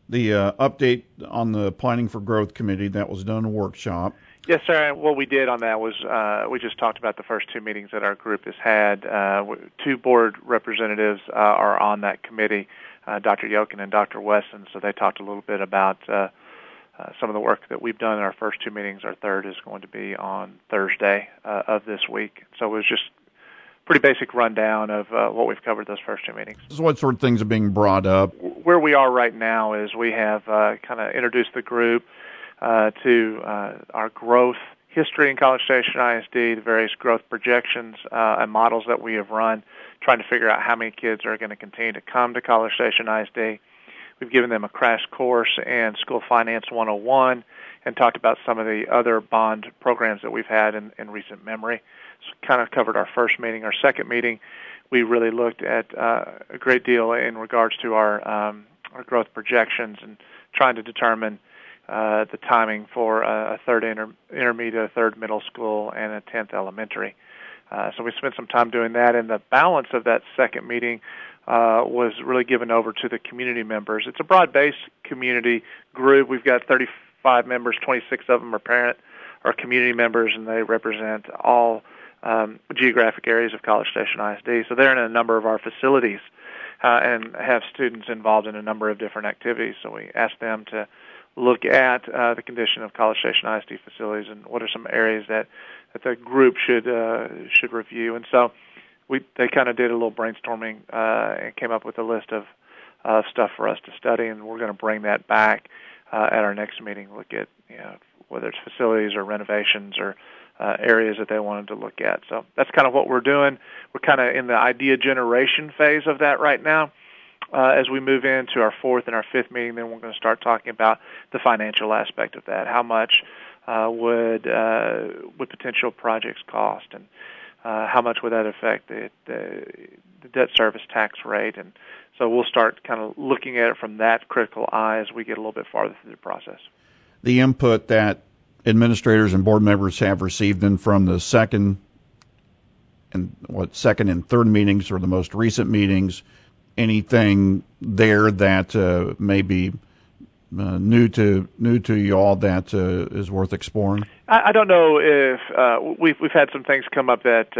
The update on the Planning for Growth Committee, that was done in a workshop. Yes, sir. What we did on that was we just talked about the first two meetings that our group has had. Two board representatives are on that committee, Dr. Yokin and Dr. Wesson, so they talked a little bit about some of the work that we've done in our first two meetings. Our third is going to be on Thursday of this week. So it was just pretty basic rundown of what we've covered those first two meetings. So what sort of things are being brought up? Where we are right now is we have kind of introduced the group to our growth history in College Station ISD, the various growth projections and models that we have run, trying to figure out how many kids are going to continue to come to College Station ISD. We've given them a crash course in School Finance 101 and talked about some of the other bond programs that we've had in recent memory. So kind of covered our first meeting. Our second meeting, we really looked at a great deal in regards to our growth projections and trying to determine the timing for a third intermediate, a third middle school, and a 10th elementary. So we spent some time doing that, and the balance of that second meeting was really given over to the community members. It's a broad-based community group. We've got 35 members, 26 of them are community members, and they represent all geographic areas of College Station ISD. So they're in a number of our facilities and have students involved in a number of different activities. So we asked them to look at the condition of College Station ISD facilities and what are some areas that the group should review. And so they kind of did a little brainstorming and came up with a list of stuff for us to study, and we're going to bring that back at our next meeting, look at whether it's facilities or renovations or areas that they wanted to look at. So that's kind of what we're doing. We're kind of in the idea generation phase of that right now. As we move into our fourth and our fifth meeting, then we're going to start talking about the financial aspect of that. How much would potential projects cost, and how much would that affect the debt service tax rate? And so we'll start kind of looking at it from that critical eye as we get a little bit farther through the process. The input that administrators and board members have received in from the second and third meetings, or the most recent meetings, anything there that may be new to you all that is worth exploring? I don't know if we've had some things come up that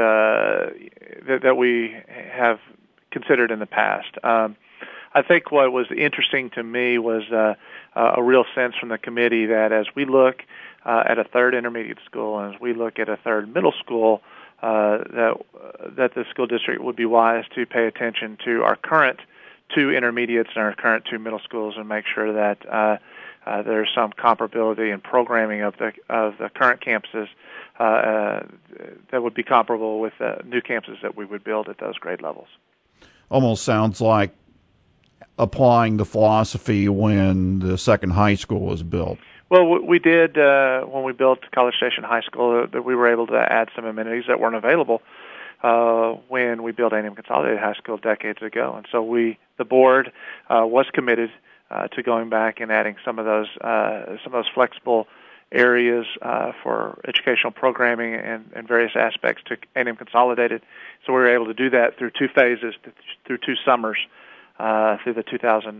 we have considered in the past. I think what was interesting to me was a real sense from the committee that as we look at a third intermediate school and as we look at a third middle school, that the school district would be wise to pay attention to our current two intermediates and our current two middle schools and make sure that there's some comparability in programming of the current campuses that would be comparable with the new campuses that we would build at those grade levels. Almost sounds like applying the philosophy when the second high school was built. Well, we did when we built College Station High School. That we were able to add some amenities that weren't available when we built A&M Consolidated High School decades ago. And so the board was committed to going back and adding some of those flexible areas for educational programming and various aspects to A&M Consolidated. So we were able to do that through two phases, through two summers, through the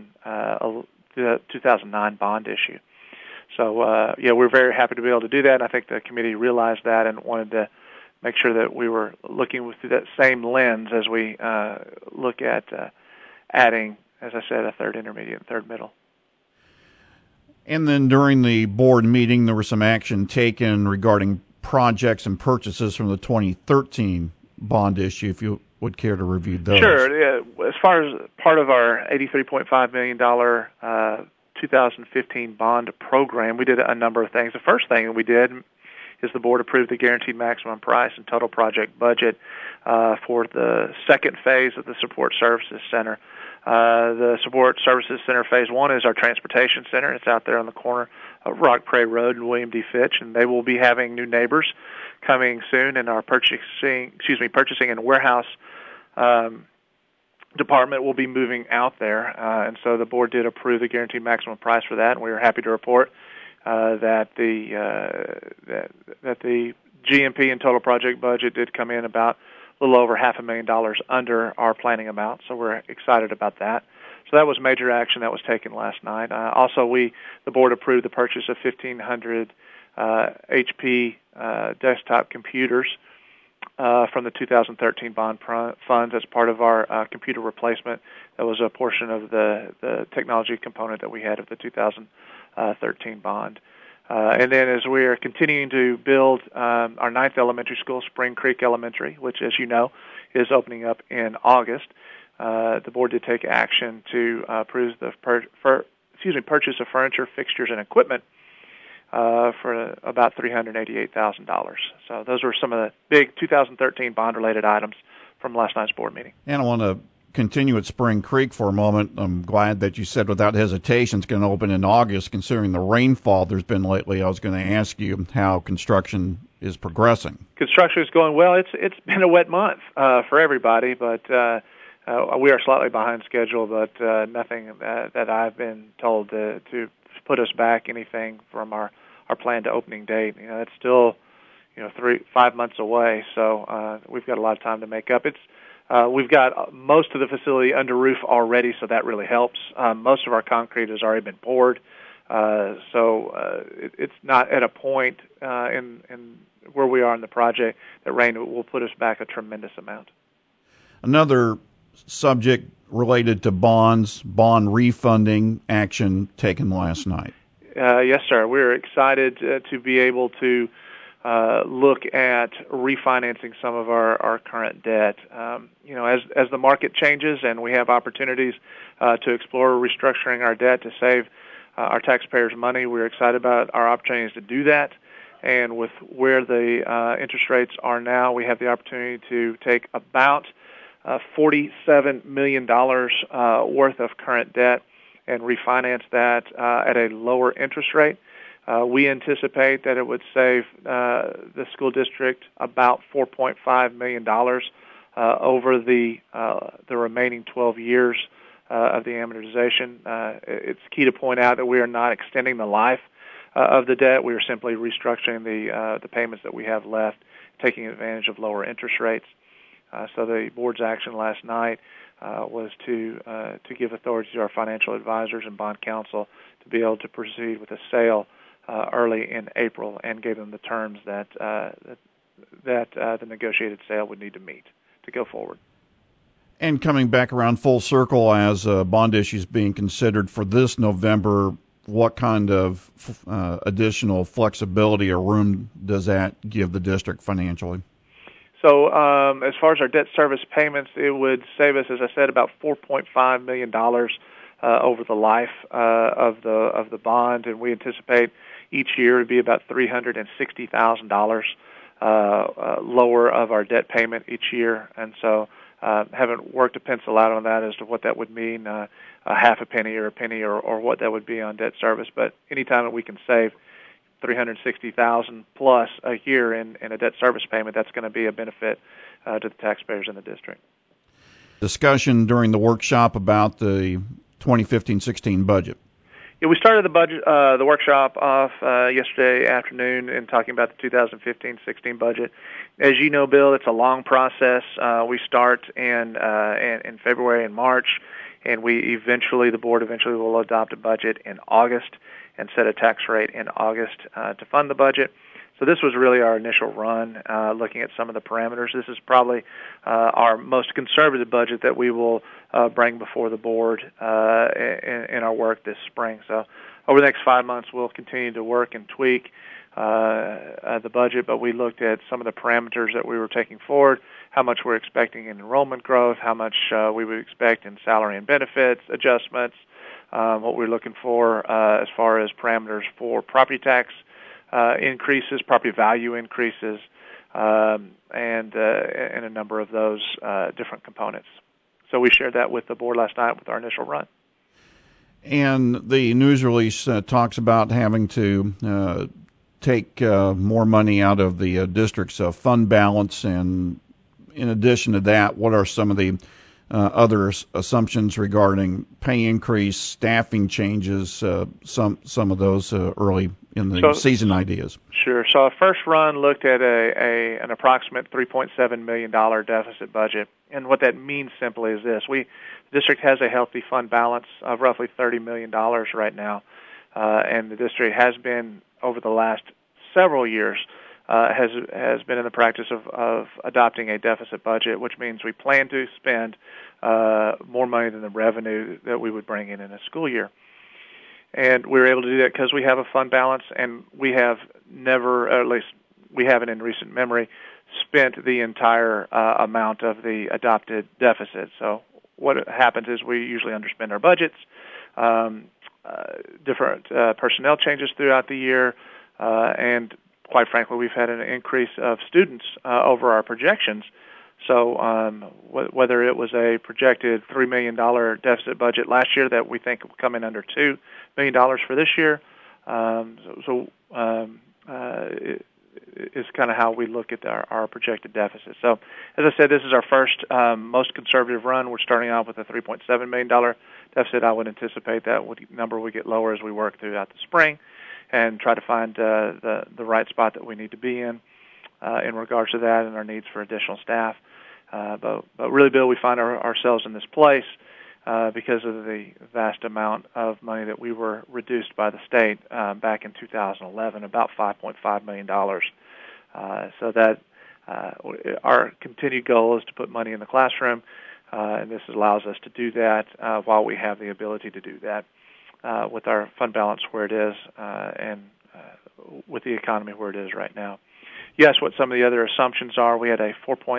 2009 bond issue. So, we're very happy to be able to do that, and I think the committee realized that and wanted to make sure that we were looking through that same lens as we look at adding, as I said, a third intermediate and third middle. And then during the board meeting, there was some action taken regarding projects and purchases from the 2013 bond issue, if you would care to review those. Sure. Yeah. As far as part of our $83.5 million 2015 bond program, we did a number of things. The first thing that we did is the board approved the guaranteed maximum price and total project budget for the second phase of the Support Services Center. The Support Services Center Phase 1 is our transportation center. It's out there on the corner of Rock Prairie Road and William D. Fitch, and they will be having new neighbors coming soon, and our purchasing and warehouse department will be moving out there, and so the board did approve the guaranteed maximum price for that, and we were happy to report that the GMP and total project budget did come in about a little over $500,000 under our planning amount, so we're excited about that. So that was major action that was taken last night. Also, the board approved the purchase of 1,500 HP desktop computers from the 2013 bond funds as part of our computer replacement. That was a portion of the technology component that we had of the 2013 bond. And then as we are continuing to build our 9th elementary school, Spring Creek Elementary, which, as you know, is opening up in August, the board did take action to approve the purchase of furniture, fixtures, and equipment for about $388,000. So those were some of the big 2013 bond-related items from last night's board meeting. And I want to continue at Spring Creek for a moment. I'm glad that you said without hesitation it's going to open in August, considering the rainfall there's been lately. I was going to ask you how construction is progressing. Construction is going well. It's been a wet month for everybody, but we are slightly behind schedule, but nothing that I've been told to put us back anything from our plan to opening date. It's still 5 months away, so we've got a lot of time to make up. We've got most of the facility under roof already, so that really helps. Most of our concrete has already been poured, so it's not at a point in where we are in the project that rain will put us back a tremendous amount. Another subject related to bonds, bond refunding action taken last night. Yes, sir. We're excited to be able to look at refinancing some of our current debt. As the market changes and we have opportunities to explore restructuring our debt to save our taxpayers money, we're excited about our opportunities to do that. And with where the interest rates are now, we have the opportunity to take about $47 million worth of current debt and refinance that at a lower interest rate. We anticipate that it would save the school district about $4.5 million over the remaining 12 years of the amortization. It's key to point out that we are not extending the life of the debt. We are simply restructuring the payments that we have left, taking advantage of lower interest rates. So the board's action last night was to give authority to our financial advisors and bond counsel to be able to proceed with a sale early in April, and gave them the terms that the negotiated sale would need to meet to go forward. And coming back around full circle, as bond issues being considered for this November, what kind of additional flexibility or room does that give the district financially? So as far as our debt service payments, it would save us, as I said, about $4.5 million over the life of the bond, and we anticipate each year to be about $360,000 lower of our debt payment each year. And so haven't worked a pencil out on that as to what that would mean, a half a penny or a penny or what that would be on debt service. But anytime that we can save $360,000 plus a year in a debt service payment, that's going to be a benefit to the taxpayers in the district. Discussion during the workshop about the 2015-16 budget. Yeah, we started the workshop off yesterday afternoon in talking about the 2015-16 budget. As you know, Bill, it's a long process. We start in February and March, and the board eventually will adopt a budget in August and set a tax rate in August to fund the budget. So this was really our initial run, looking at some of the parameters. This is probably our most conservative budget that we will bring before the board in our work this spring. So over the next 5 months, we'll continue to work and tweak the budget, but we looked at some of the parameters that we were taking forward, how much we're expecting in enrollment growth, how much we would expect in salary and benefits adjustments, what we're looking for as far as parameters for property tax increases, property value increases, and a number of those different components. So we shared that with the board last night with our initial run. And the news release talks about having to take more money out of the district's fund balance. And in addition to that, what are some of the other assumptions regarding pay increase, staffing changes, some of those early in the season ideas? Sure. So our first run looked at an approximate $3.7 million deficit budget. And what that means simply is this. The district has a healthy fund balance of roughly $30 million right now, and the district has been, over the last several years, has been in the practice of adopting a deficit budget, which means we plan to spend more money than the revenue that we would bring in a school year. And we were able to do that because we have a fund balance, and we have never, or at least we haven't in recent memory, spent the entire amount of the adopted deficit. So what happens is we usually underspend our budgets, different personnel changes throughout the year, and quite frankly, we've had an increase of students over our projections. So whether it was a projected $3 million deficit budget last year that we think will come in under $2 million for this year, is kind of how we look at our projected deficit. So, as I said, this is our first most conservative run. We're starting out with a $3.7 million deficit. I would anticipate that number would get lower as we work throughout the spring and try to find the right spot that we need to be in regards to that and our needs for additional staff. But really, Bill, we find ourselves in this place because of the vast amount of money that we were reduced by the state back in 2011, about $5.5 million. So that our continued goal is to put money in the classroom, and this allows us to do that while we have the ability to do that with our fund balance where it is and with the economy where it is right now. Yes, what some of the other assumptions are, we had a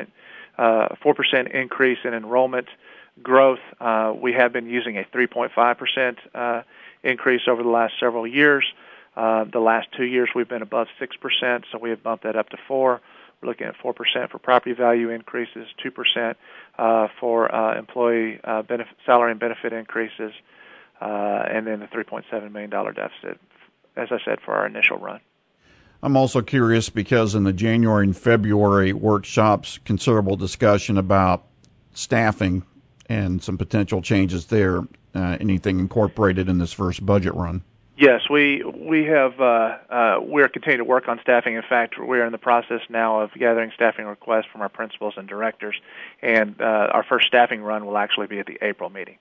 4% increase in enrollment growth. We have been using a 3.5% increase over the last several years. The last 2 years we've been above 6%, so we have bumped that up to 4%. We're looking at 4% for property value increases, 2% for employee salary and benefit increases, and then the $3.7 million deficit, as I said, for our initial run. I'm also curious because in the January and February workshops, considerable discussion about staffing and some potential changes there. Anything incorporated in this first budget run? Yes, we have. We're continuing to work on staffing. In fact, we're in the process now of gathering staffing requests from our principals and directors, and our first staffing run will actually be at the April meeting.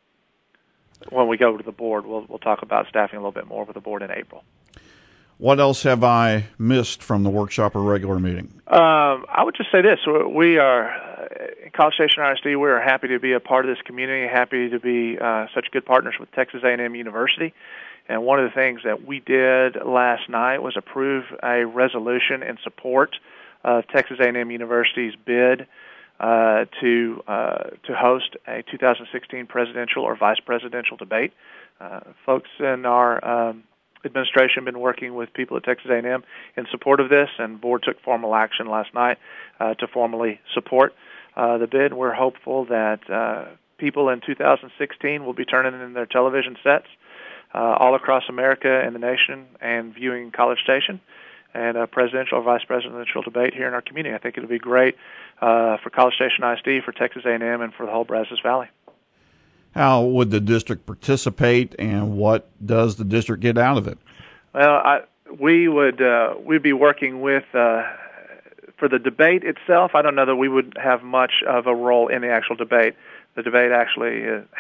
When we go to the board, we'll talk about staffing a little bit more with the board in April. What else have I missed from the workshop or regular meeting? I would just say this. We are, in College Station ISD, we are happy to be a part of this community, happy to be such good partners with Texas A&M University. And one of the things that we did last night was approve a resolution in support of Texas A&M University's bid to host a 2016 presidential or vice presidential debate. Folks in our administration have been working with people at Texas A&M in support of this, and the board took formal action last night to formally support the bid. We're hopeful that people in 2016 will be turning in their television sets all across America and the nation and viewing College Station and a presidential or vice presidential debate here in our community. I think it'll be great for College Station ISD, for Texas A&M, and for the whole Brazos Valley. How would the district participate, and what does the district get out of it? Well, we'd be working with for the debate itself. I don't know that we would have much of a role in the actual debate. The debate actually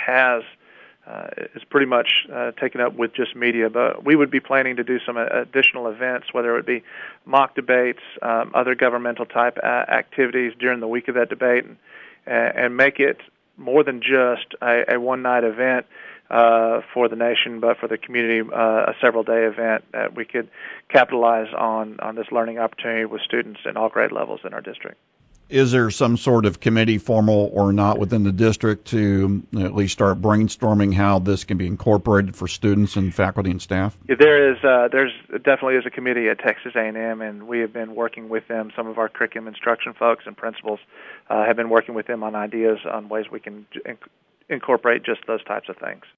is pretty much taken up with just media, but we would be planning to do some additional events, whether it would be mock debates, other governmental type activities during the week of that debate, and make it more than just a one-night event for the nation, but for the community, a several-day event that we could capitalize on this learning opportunity with students in all grade levels in our district. Is there some sort of committee, formal or not, within the district to at least start brainstorming how this can be incorporated for students and faculty and staff? Yeah, there's definitely is a committee at Texas A&M, and we have been working with them. Some of our curriculum instruction folks and principals have been working with them on ideas on ways we can incorporate just those types of things.